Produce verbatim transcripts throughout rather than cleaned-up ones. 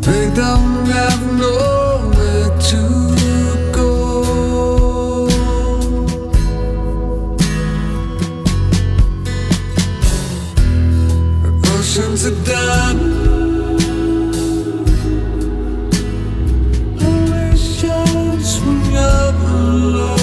They don't have nowhere to go. Oceans are done. Only shines when you're alone.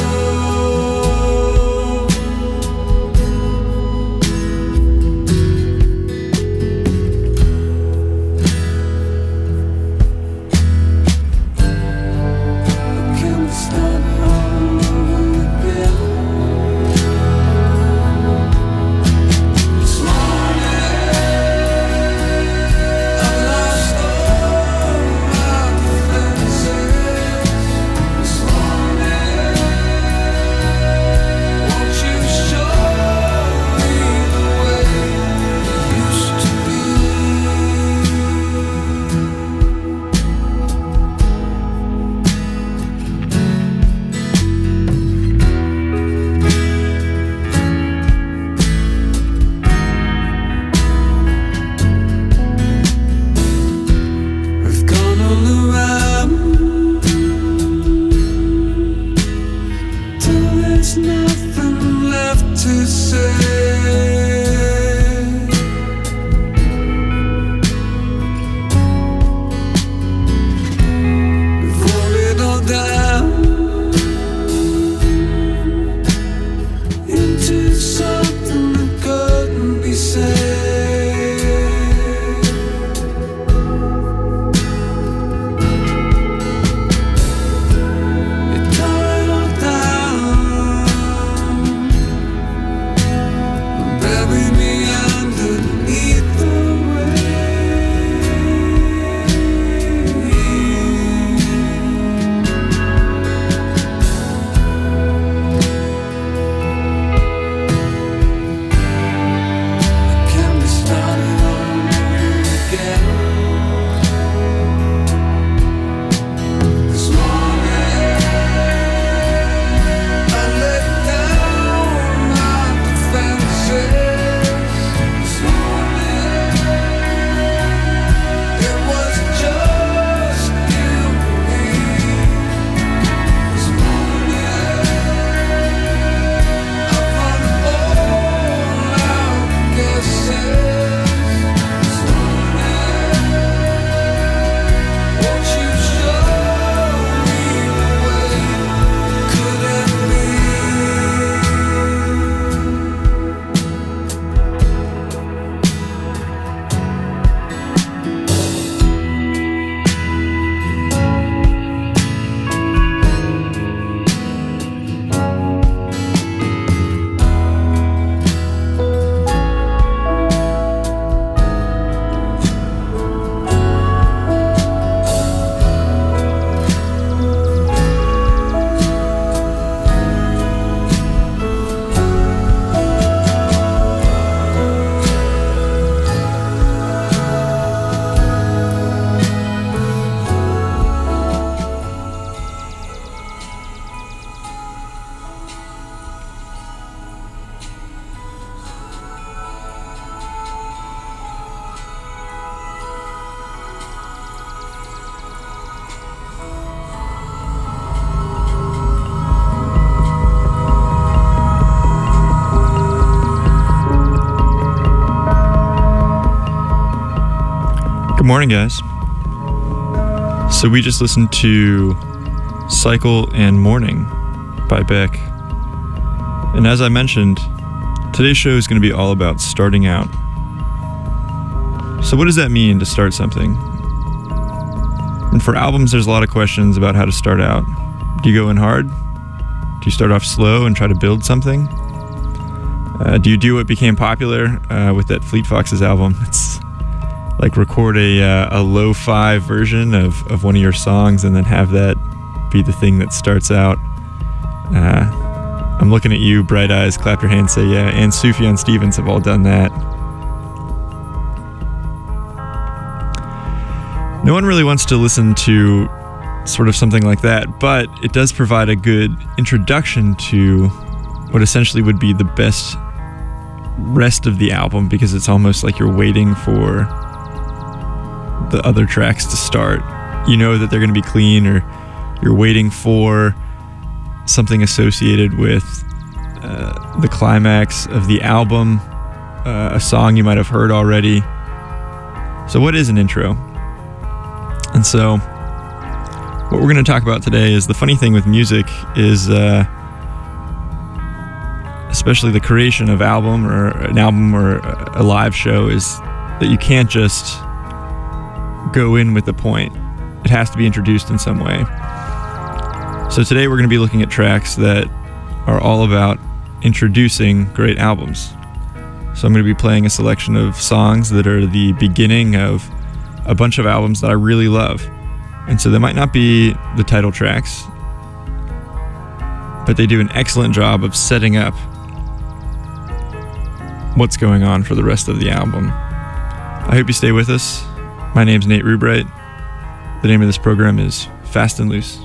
Good morning, guys. So we just listened to Cycle and Morning by Beck. And as I mentioned, today's show is going to be all about starting out. So what does that mean to start something? And for albums, there's a lot of questions about how to start out. Do you go in hard? Do you start off slow and try to build something? Uh, do you do what became popular uh, with that Fleet Foxes album? It's like record a uh, a lo-fi version of, of one of your songs and then have that be the thing that starts out. Uh, I'm looking at you, Bright Eyes, clap your hands, say yeah, and Sufjan Stevens have all done that. No one really wants to listen to sort of something like that, but it does provide a good introduction to what essentially would be the best rest of the album, because it's almost like you're waiting for the other tracks to start. You know that they're going to be clean, or you're waiting for something associated with uh, the climax of the album, uh, a song you might have heard already. So what is an intro? And so what we're going to talk about today is the funny thing with music is, uh, especially the creation of album or an album or a live show, is that you can't just go in with the point. It has to be introduced in some way. So today we're going to be looking at tracks that are all about introducing great albums. So I'm going to be playing a selection of songs that are the beginning of a bunch of albums that I really love. And so they might not be the title tracks, but they do an excellent job of setting up what's going on for the rest of the album. I hope you stay with us. My name's Nate Rubright. The name of this program is Fast and Loose.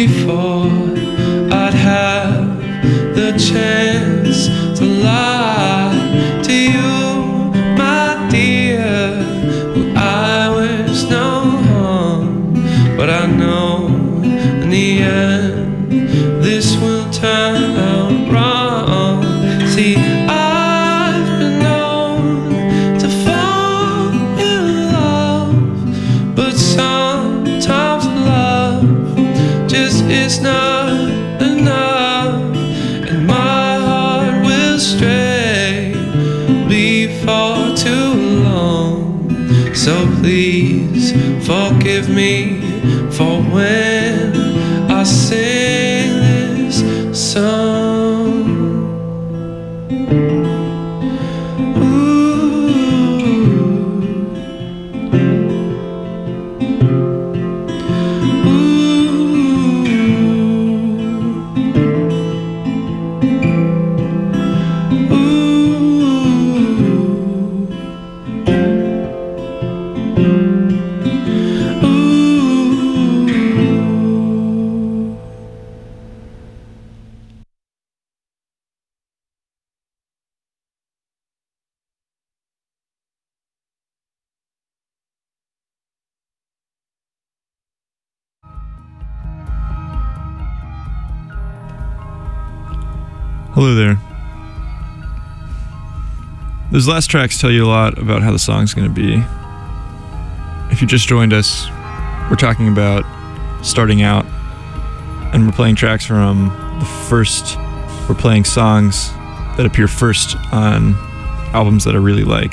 before I'd have the chance to lie to you, my dear. Well, I wish no harm, but I know in the end this will turn out wrong. See, I've been known to fall in love, but sometimes love just is not enough, and my heart will stray before too long. So please forgive me for when I sing this song. Hello there. Those last tracks tell you a lot about how the song's going to be. If you just joined us, we're talking about starting out, and we're playing tracks from the first, we're playing songs that appear first on albums that I really like.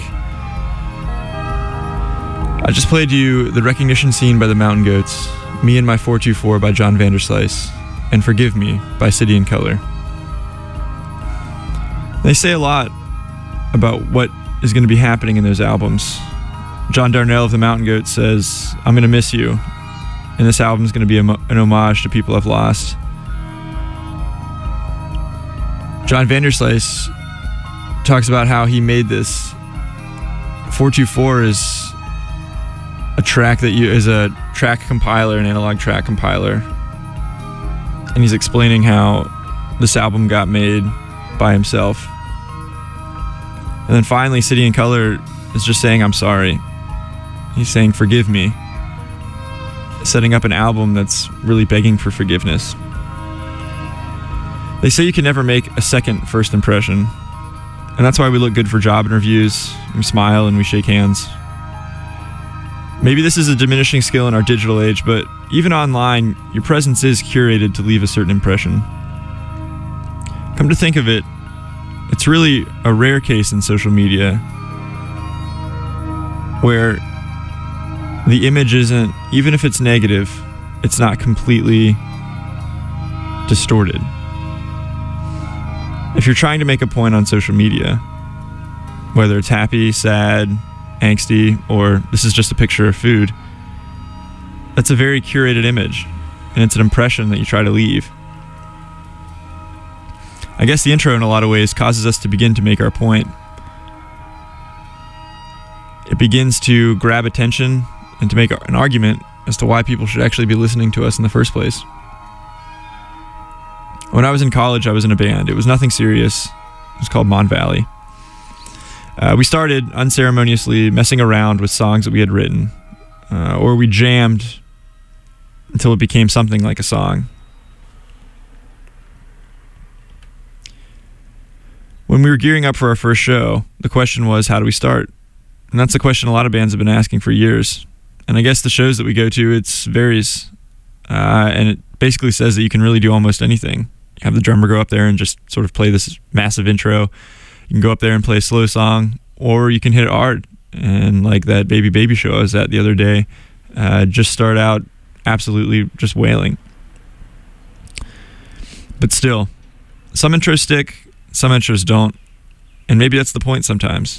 I just played you The Recognition Scene by the Mountain Goats, Me and My four two four by John Vanderslice, and Forgive Me by City and Colour. They say a lot about what is going to be happening in those albums. John Darnell of the Mountain Goats says, I'm going to miss you, and this album is going to be a, an homage to people I've lost. John Vanderslice talks about how he made this. four two four is a track that you is a track compiler, an analog track compiler, and he's explaining how this album got made by himself. And then finally, City and Colour is just saying, I'm sorry. He's saying, forgive me. Setting up an album that's really begging for forgiveness. They say you can never make a second first impression. And that's why we look good for job interviews. We smile and we shake hands. Maybe this is a diminishing skill in our digital age, but even online, your presence is curated to leave a certain impression. Come to think of it, it's really a rare case in social media where the image isn't, even if it's negative, it's not completely distorted. If you're trying to make a point on social media, whether it's happy, sad, angsty, or this is just a picture of food, that's a very curated image, and it's an impression that you try to leave. I guess the intro in a lot of ways causes us to begin to make our point. It begins to grab attention and to make an argument as to why people should actually be listening to us in the first place. When I was in college, I was in a band. It was nothing serious. It was called Mon Valley. Uh, we started unceremoniously messing around with songs that we had written, uh, or we jammed until it became something like a song. When we were gearing up for our first show, the question was, how do we start? And that's the question a lot of bands have been asking for years. And I guess the shows that we go to, it varies. Uh, and it basically says that you can really do almost anything. You have the drummer go up there and just sort of play this massive intro. You can go up there and play a slow song, or you can hit it hard. And like that Baby Baby show I was at the other day, uh, just start out absolutely just wailing. But still, some intros stick, some intros don't. And maybe that's the point sometimes.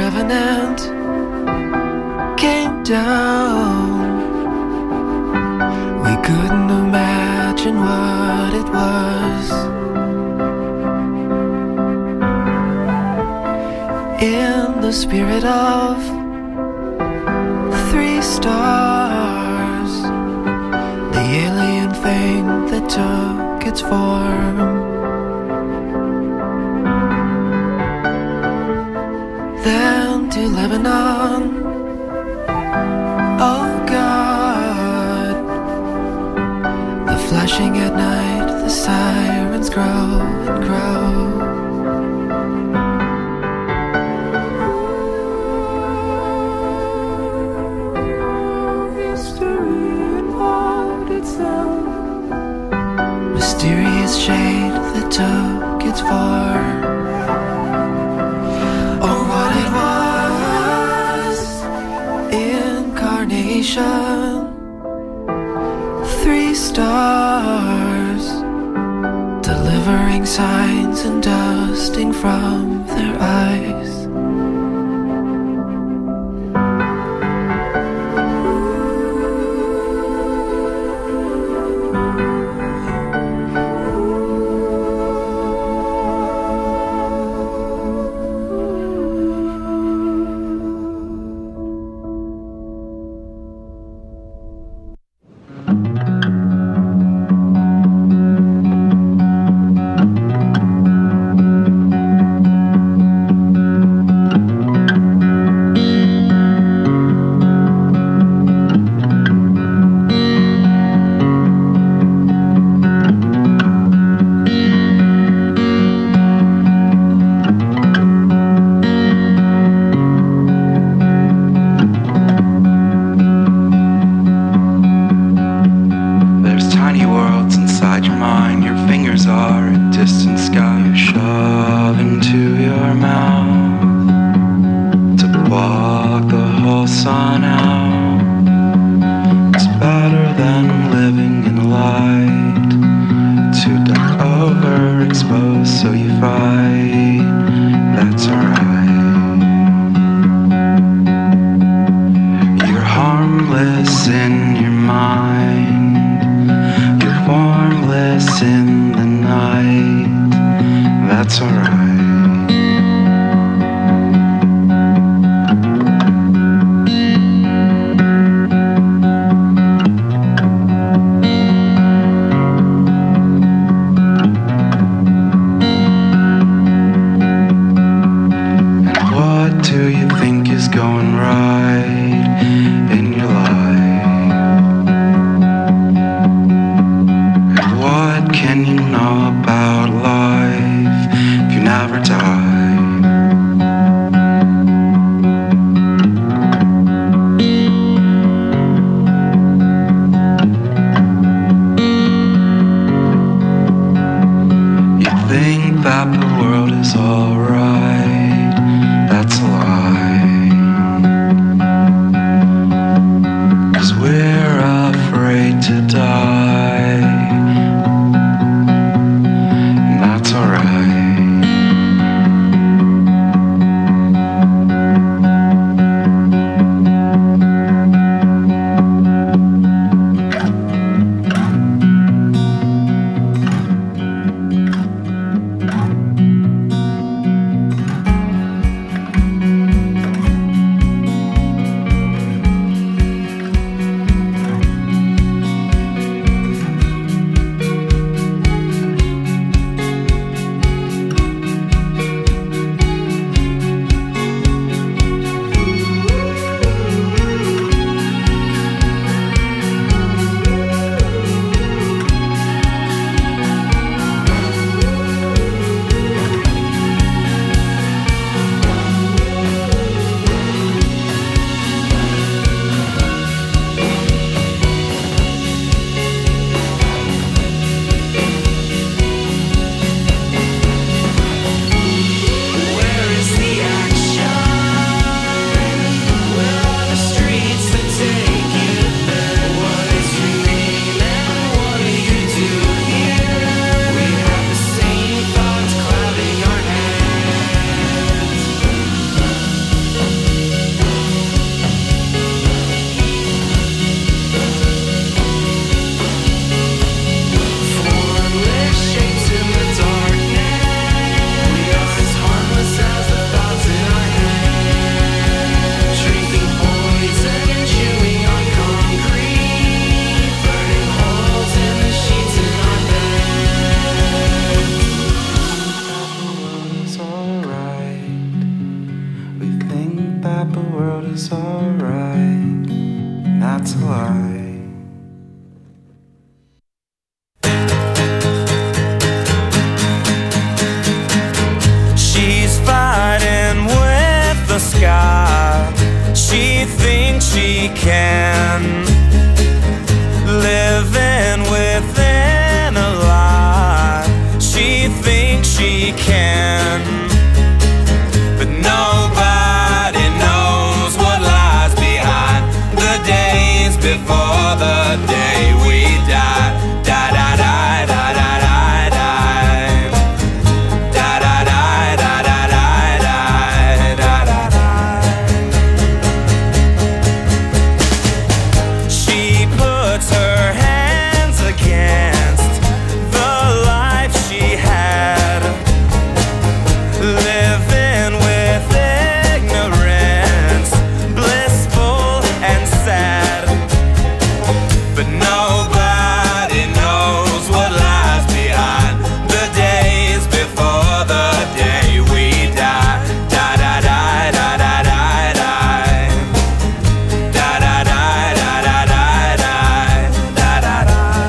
revenant came down. We couldn't imagine what it was. In the spirit of three stars, the alien thing that took its form. Then to Lebanon, oh God, the flashing at night, the sirens grow and grow. Mysterious shade that took its form, or what it was. Incarnation, three stars, delivering signs and dusting from their eyes. to lie. She's fighting with the sky. She thinks she can, living within a lie. She thinks she can, but nobody knows what lies behind the days before the day we die. Die, die, die, die, die, die, die. Die, die, die, die, die, die, die, die, die. She puts her hands against the life she had, living with ignorance, blissful and sad. But nobody knows what lies behind the days before the day we die. Die, die, die, die, die, die, die. Die, die, die, die, die, die, die. Die, die,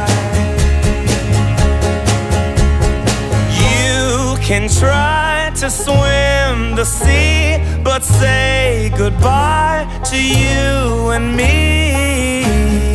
die. You can try to swim the sea, but say goodbye to you and me.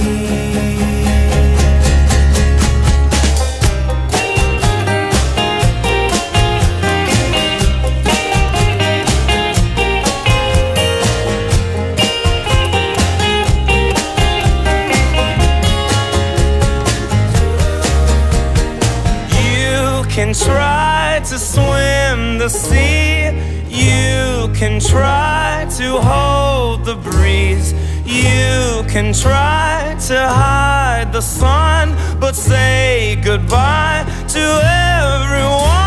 You can try to swim the sea. You can try to hold the breeze. You can try to hide the sun, but say goodbye to everyone.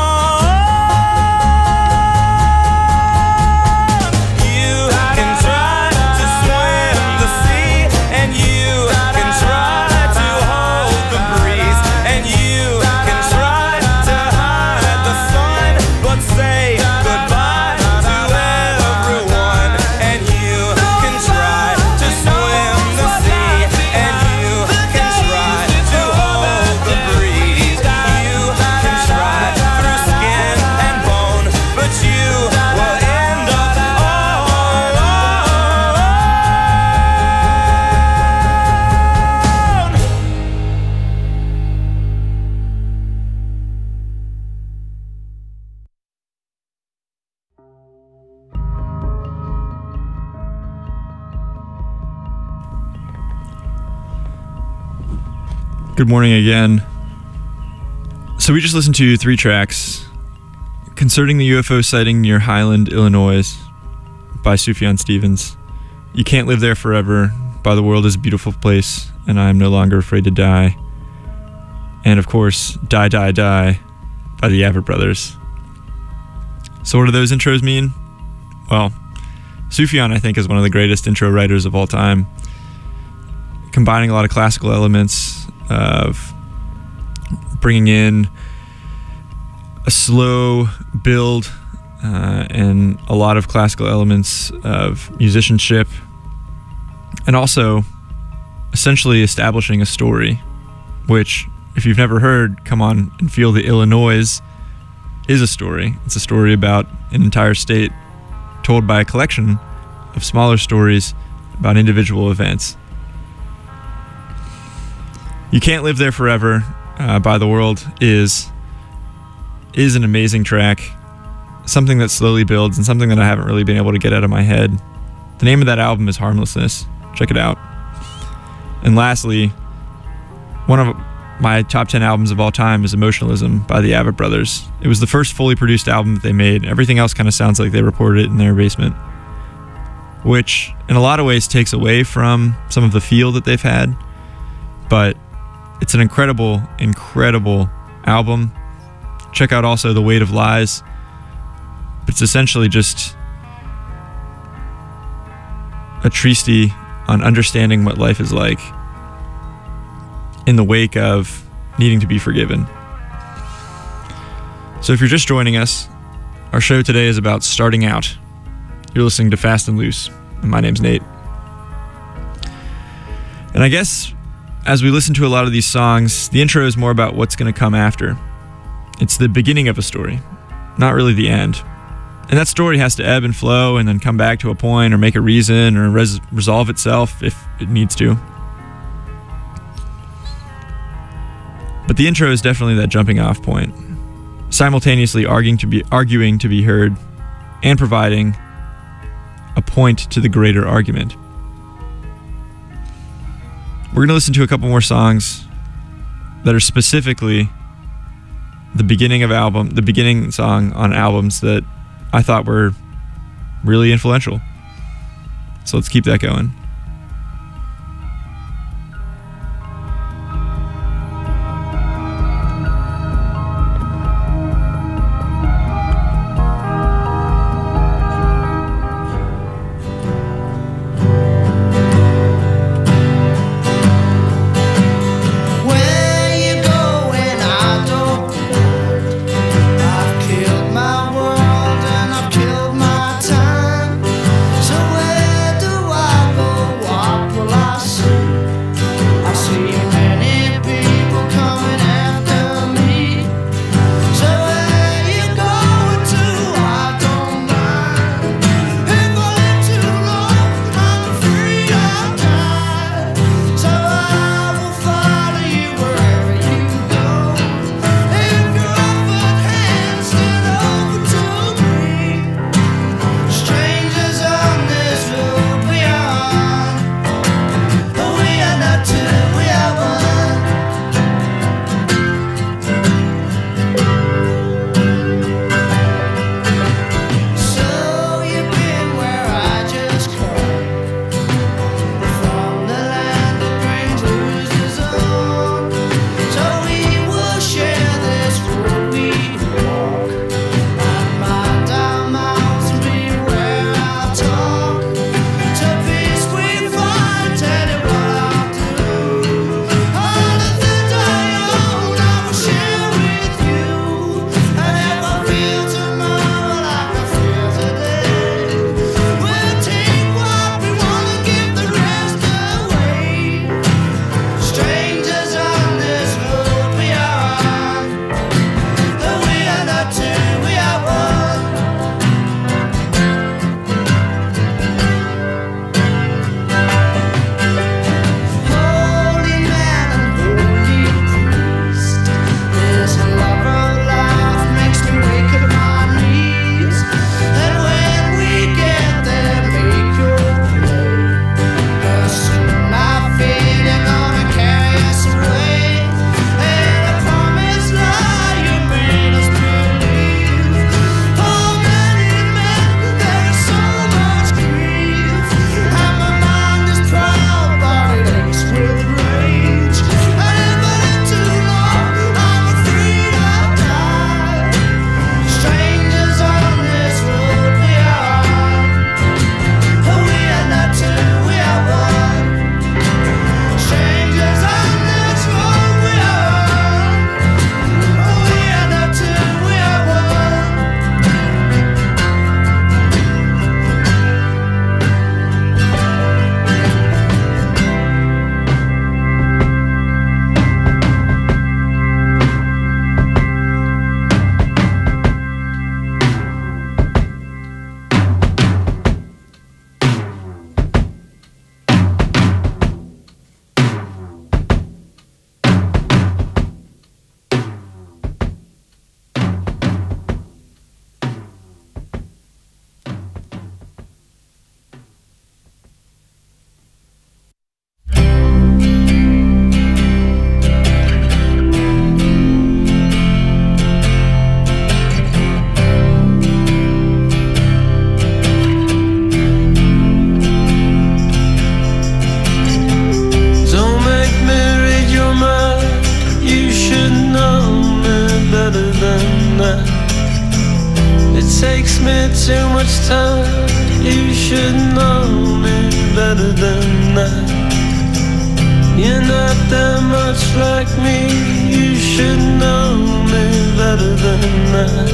You can try to swim the sea, and you can try to hold the breeze, and you can try to hide the sun, but say goodbye to everyone. And you can try to swim the sea, and you can try to hold the breeze. You can try through skin and bone, but you will end up all alone. Good morning again. So we just listened to three tracks concerning the U F O sighting near Highland, Illinois by Sufjan Stevens. You Can't Live There Forever by The World Is a Beautiful Place, and I Am No Longer Afraid to Die. And of course, Die, Die, Die by the Avett Brothers. So what do those intros mean? Well, Sufjan, I think, is one of the greatest intro writers of all time, combining a lot of classical elements of bringing in a slow build uh, and a lot of classical elements of musicianship, and also essentially establishing a story, which, if you've never heard Come On and Feel the Illinois, is a story. It's a story about an entire state told by a collection of smaller stories about individual events. You Can't Live There Forever uh, by The World is is an amazing track, something that slowly builds and something that I haven't really been able to get out of my head. The name of that album is Harmlessness. Check it out. And lastly, one of my top ten albums of all time is Emotionalism by the Avett Brothers. It was the first fully produced album that they made. Everything else kind of sounds like they recorded it in their basement, which in a lot of ways takes away from some of the feel that they've had, but it's an incredible, incredible album. Check out also The Weight of Lies. It's essentially just a treatise on understanding what life is like in the wake of needing to be forgiven. So if you're just joining us, our show today is about starting out. You're listening to Fast and Loose, and my name's Nate. And I guess as we listen to a lot of these songs, the intro is more about what's going to come after. It's the beginning of a story, not really the end. And that story has to ebb and flow and then come back to a point or make a reason or res- resolve itself if it needs to. But the intro is definitely that jumping off point, simultaneously arguing to be, arguing to be heard and providing a point to the greater argument. We're going to listen to a couple more songs that are specifically the beginning of album, the beginning song on albums that I thought were really influential. So let's keep that going. takes me too much time. You should know me better than that. You're not that much like me. You should know me better than that.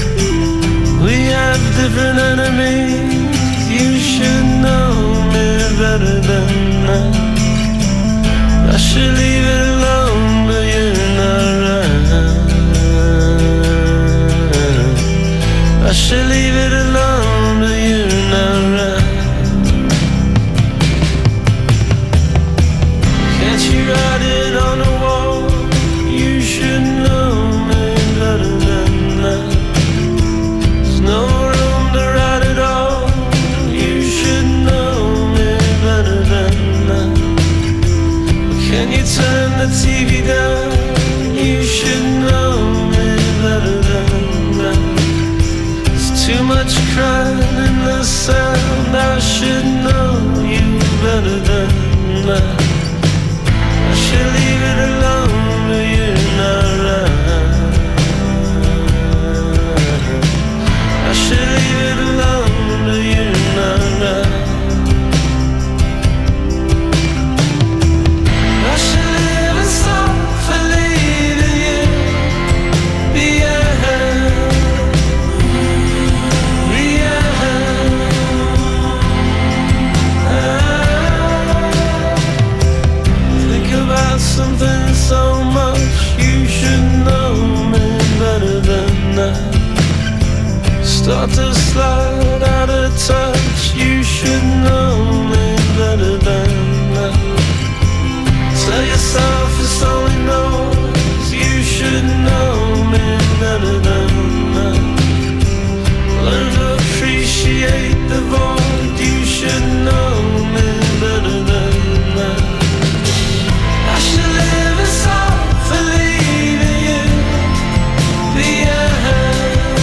We have different enemies. You should know me better than that. should leave it alone, but you're not right. I should leave it alone, but you're not right. Can't you write it on the wall? You should know me better than that. There's no room to write it all. You should know me better than that. Can you turn the T V down? You should know me better than that. There's too much crying in the sound. I should know you better than that. I should leave it alone, but you're not right. I should leave it alone, but you're not right. I should live and suffer, leaving you behind, behind. Think about something so much. You should know me better than that. Start to slide out of touch. You should know me better than that. Tell yourself it's only noise. You should know me better than that. Learn to appreciate the void. You should know me better than that. I should live and suffer, leaving you behind,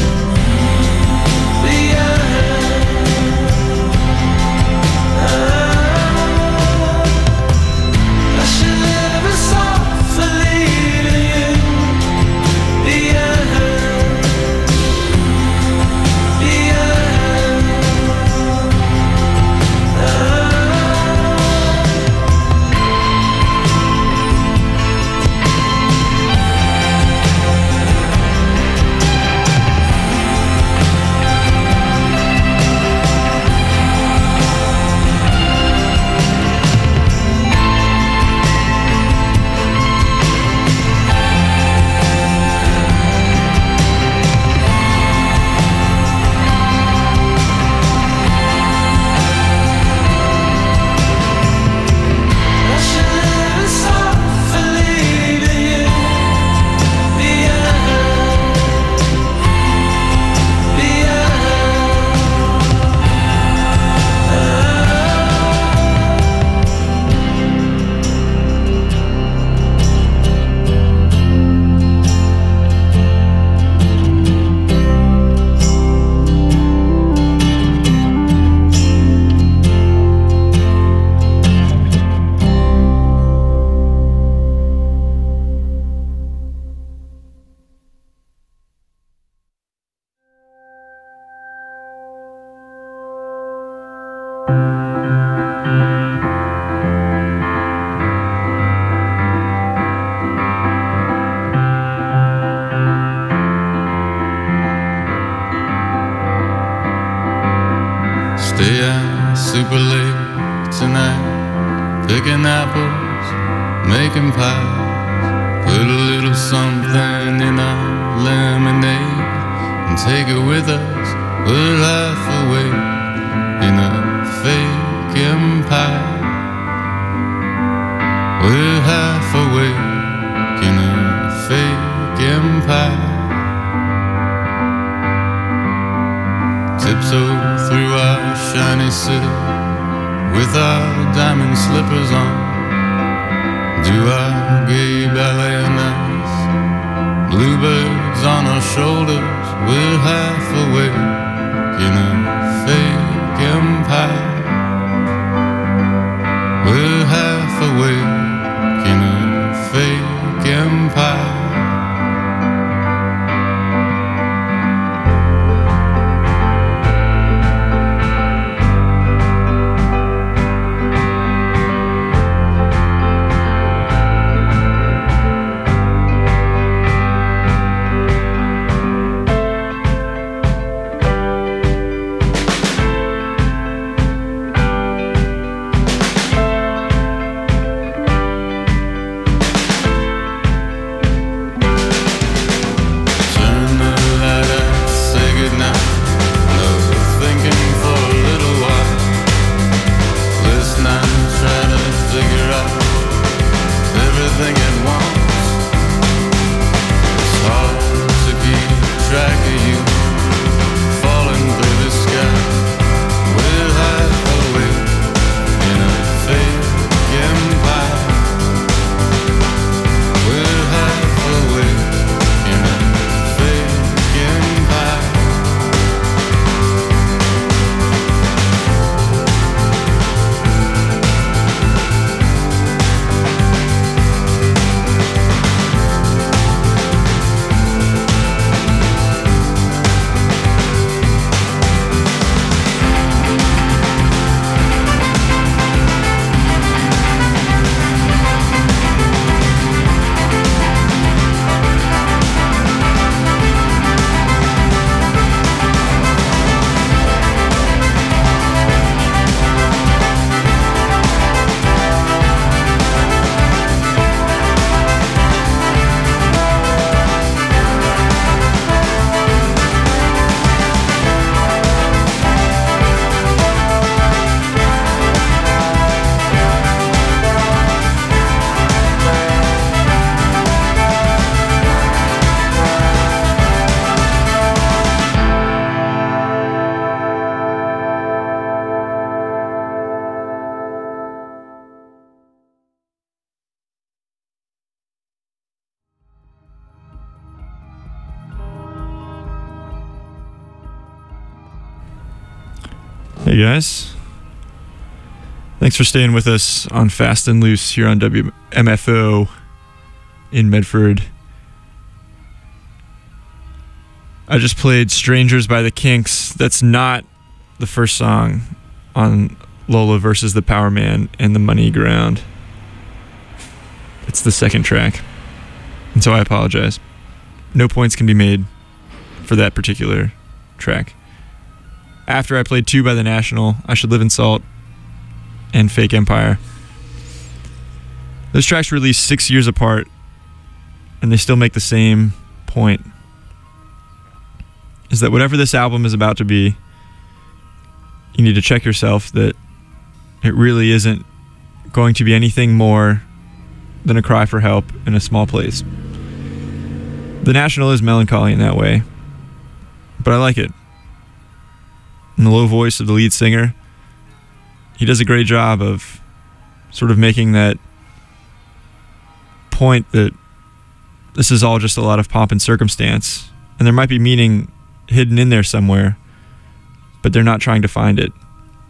behind. I should live and suffer, leaving you behind, behind. I should live and suffer, leaving you behind, Stay out super late tonight, picking apples, making pies. Put a little something in our lemonade and take it with us. We're half awake in a fake empire. We're half awake in a fake empire. Tiptoe through our shiny city with our diamond slippers on. Do our gay ballet nights, bluebirds on our shoulders. We're half awake in a fake empire. We're half awake in a fake empire. Hey guys. Thanks for staying with us on Fast and Loose here on W M F O in Medford. I just played Strangers by the Kinks. That's not the first song on Lola versus the Power Man and the Money Ground. It's the second track. And so I apologize. No points can be made for that particular track. After I played Two by the National, I Should Live in Salt, and Fake Empire. Those tracks were released six years apart, and they still make the same point. Is that whatever this album is about to be, you need to check yourself that it really isn't going to be anything more than a cry for help in a small place. The National is melancholy in that way, but I like it. And the low voice of the lead singer, he does a great job of sort of making that point that this is all just a lot of pomp and circumstance, and there might be meaning hidden in there somewhere, but they're not trying to find it.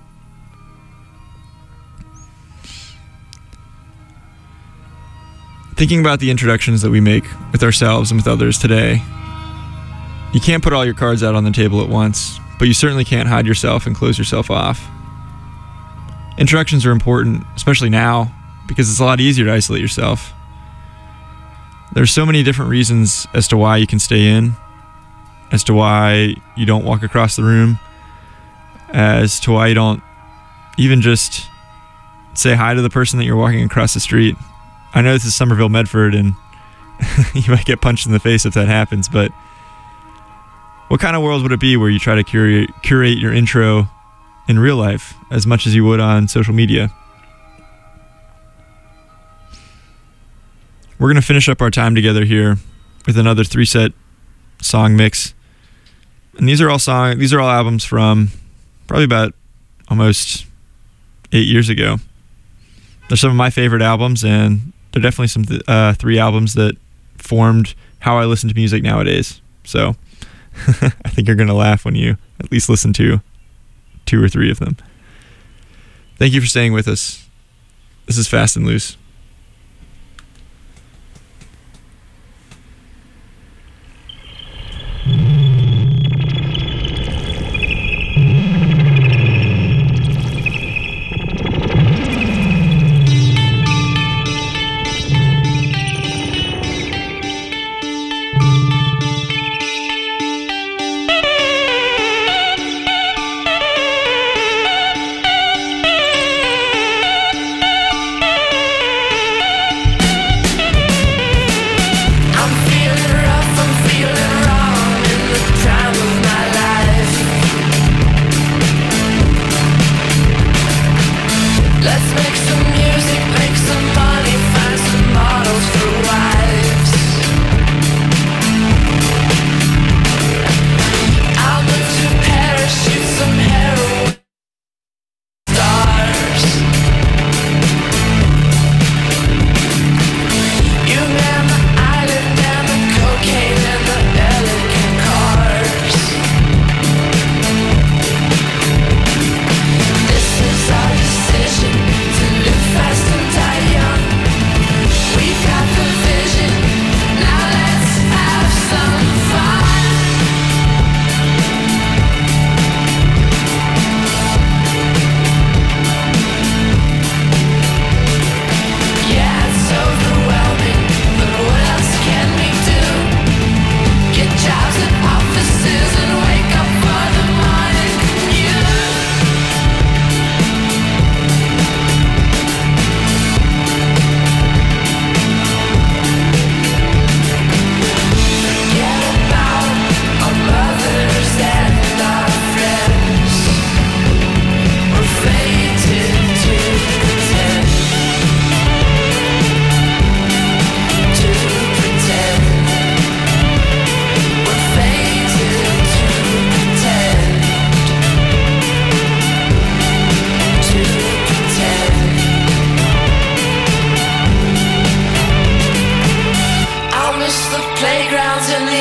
Thinking about the introductions that we make with ourselves and with others today, you can't put all your cards out on the table at once, but you certainly can't hide yourself and close yourself off. Introductions are important, especially now, because it's a lot easier to isolate yourself. There's so many different reasons as to why you can stay in, as to why you don't walk across the room, as to why you don't even just say hi to the person that you're walking across the street. I know this is Somerville, Medford, and you might get punched in the face if that happens, but what kind of world would it be where you try to curate, curate your intro in real life as much as you would on social media? We're going to finish up our time together here with another three-set song mix. And these are all song, these are all albums from probably about almost eight years ago. They're some of my favorite albums, and they're definitely some th- uh, three albums that formed how I listen to music nowadays. So I think you're going to laugh when you at least listen to two or three of them. Thank you for staying with us. This is Fast and Loose.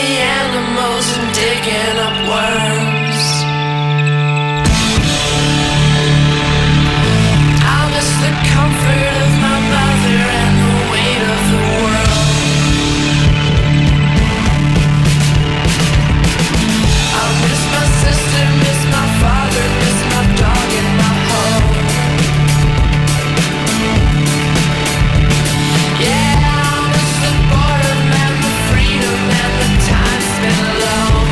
digging up worms. living alone.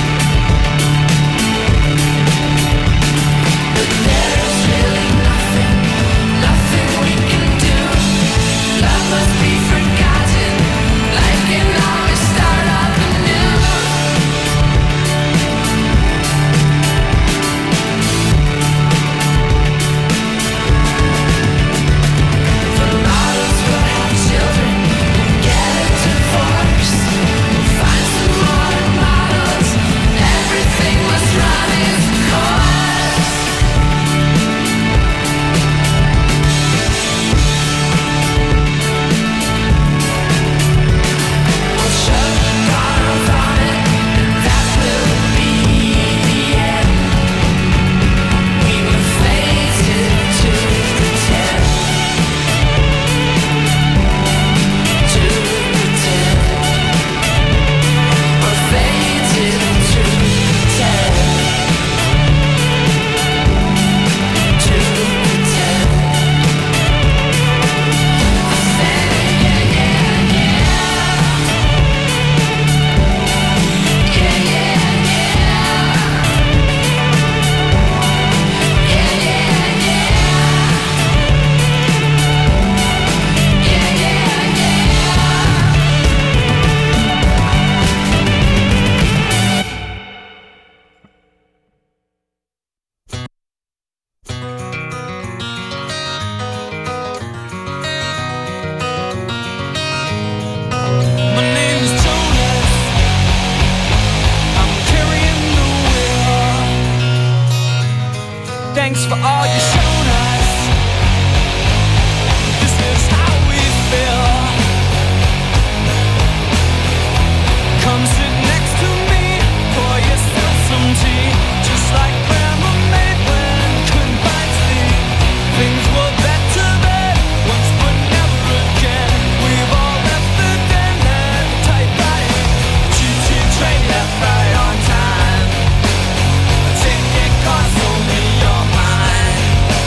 But there's really nothing, nothing we can do. Love must be forgotten, life can always start up anew. The models will have children, we'll get a divorce, we'll find some modern models, everything must run its course. We'll shut the bottles on it, and that will be the end. We were fated to pretend, to pretend. We're fated to pretend, to pretend. I said yeah, yeah, yeah. Yeah, yeah, yeah. Yeah, yeah, yeah. Yeah, yeah, My name is Jonas. I'm carrying the wheel. Thanks for all you shown us. This is how we feel. Come sit next to me, pour yourself some tea. Just like Grandma made when couldn't find sleep. Things were better then, once but never again. We've all left the den and typewriting. Choo-choo train left right on time. A ticket costs only your mind.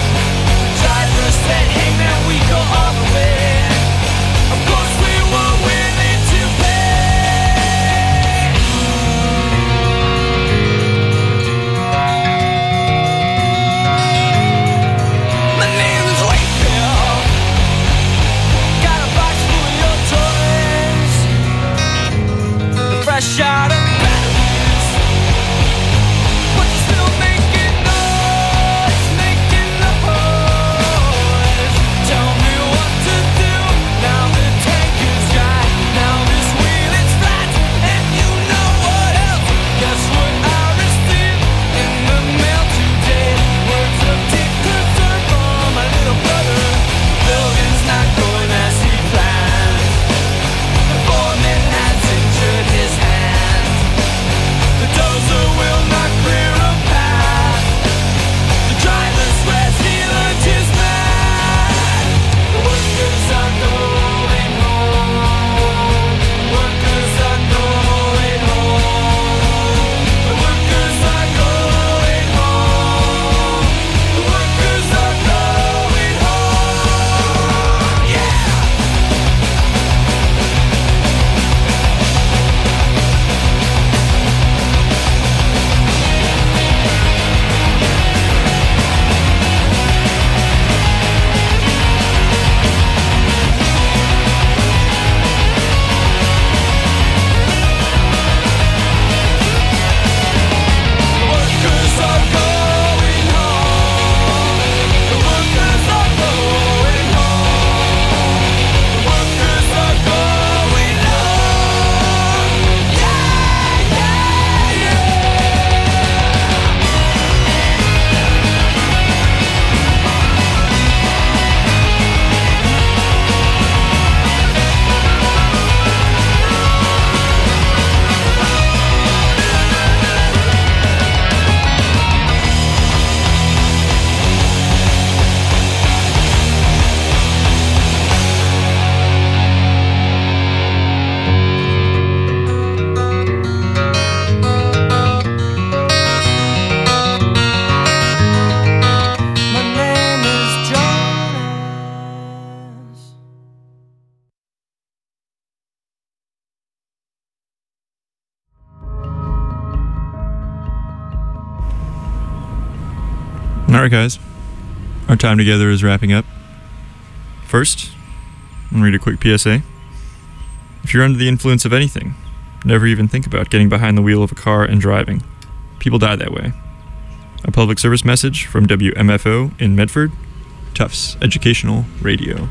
Alright, guys. Our time together is wrapping up. First, I'm going to read a quick P S A. If you're under the influence of anything, never even think about getting behind the wheel of a car and driving. People die that way. A public service message from W M F O in Medford, Tufts Educational Radio.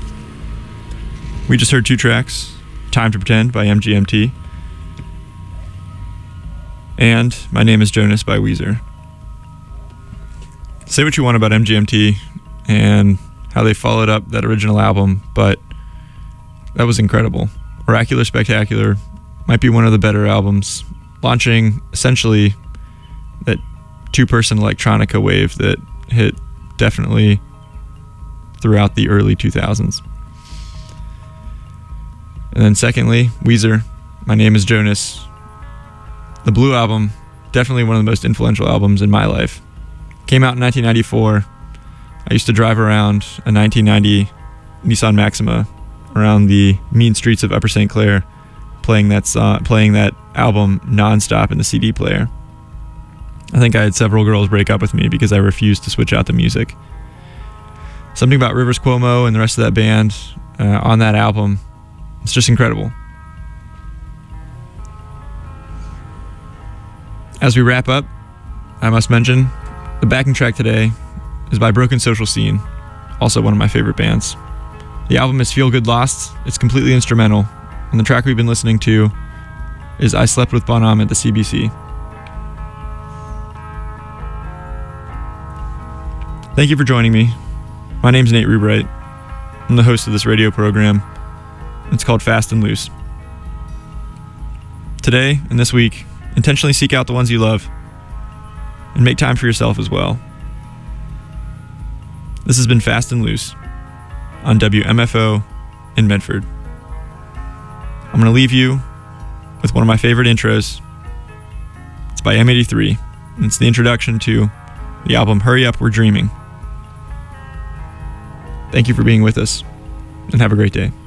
We just heard two tracks, Time to Pretend by M G M T, and My Name is Jonas by Weezer. Say what you want about M G M T and how they followed up that original album, but that was incredible. Oracular Spectacular might be one of the better albums, launching essentially that two-person electronica wave that hit definitely throughout the early two thousands. And then secondly, Weezer, My Name is Jonas. The Blue Album, definitely one of the most influential albums in my life. Came out in nineteen ninety-four. I used to drive around a nineteen ninety Nissan Maxima around the mean streets of Upper Saint Clair, playing that song, playing that album nonstop in the C D player. I think I had several girls break up with me because I refused to switch out the music. Something about Rivers Cuomo and the rest of that band uh, on that album, it's just incredible. As we wrap up, I must mention the backing track today is by Broken Social Scene, also one of my favorite bands. The album is Feel Good Lost. It's completely instrumental, and the track we've been listening to is I Slept with Bonham at the C B C. Thank you for joining me. My name's Nate Rubright. I'm the host of this radio program. It's called Fast and Loose. Today and this week, intentionally seek out the ones you love and make time for yourself as well. This has been Fast and Loose on W M F O in Medford. I'm going to leave you with one of my favorite intros. It's by M eighty-three, and it's the introduction to the album Hurry Up, We're Dreaming. Thank you for being with us, and have a great day.